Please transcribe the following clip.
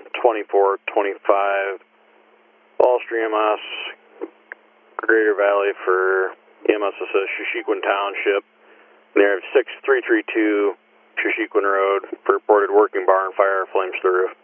2425 Wall Street EMS, Greater Valley for EMS Assist Shashequin Township, near 6332 Shashequin Road for reported working barn fire, flames to the roof.